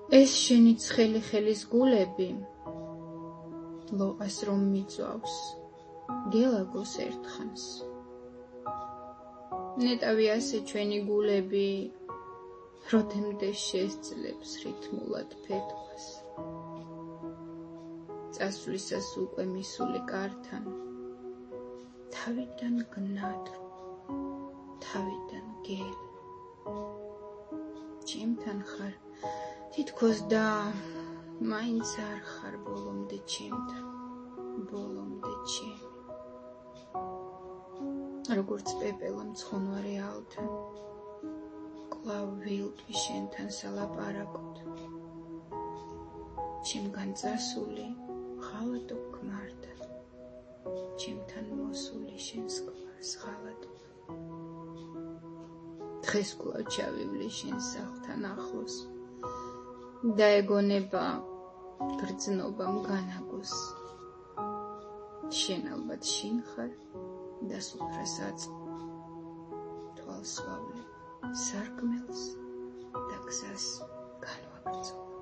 ეს შენი ცხელი ხელის გულები ლოყას რომ მიწვავს გელაგოს ერთხანს ნეტავი ასე ჩვენი გულები როდემდე შესძლებს რითმულად ფეთქას წასვლისას უკვე მისული კართან თავიდან გნადრ თავიდან გელი ჩემთან ხარ თითქოს და მაინც არ ხარ ბოლომდე ჩემთან ბოლომდე ჩემი როგორც პეპელა მცხონვარე ალთან კლავ ვილტვი შენთან სალაპარაკოთ ჩემგან წასული ღალატო ქმარდა ჩემთან მოსული შენს ქმარს ღალატო დღეს კლავ ჩავივლი შენ სახლთან ახლოს და ეგონება გრძნობამ განაგოს შენ ალბათ შინ ხარ და სუფრას აწ თვალს ვავლებ სარკმელს და გზას განვაგრძობ